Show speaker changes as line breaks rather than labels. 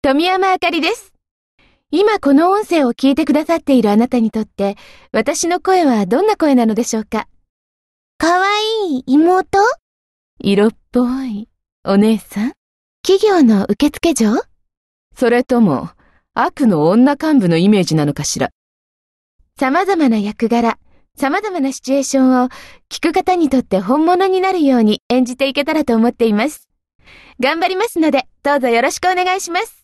富山あかりです。今この音声を聞いてくださっているあなたにとって、私の声はどんな声なのでしょうか？
かわいい妹？
色っぽいお姉さん？
企業の受付嬢？
それとも悪の女幹部のイメージなのかしら？様々な役柄、様々なシチュエーションを聞く方にとって本物になるように演じていけたらと思っています。頑張りますので、どうぞよろしくお願いします。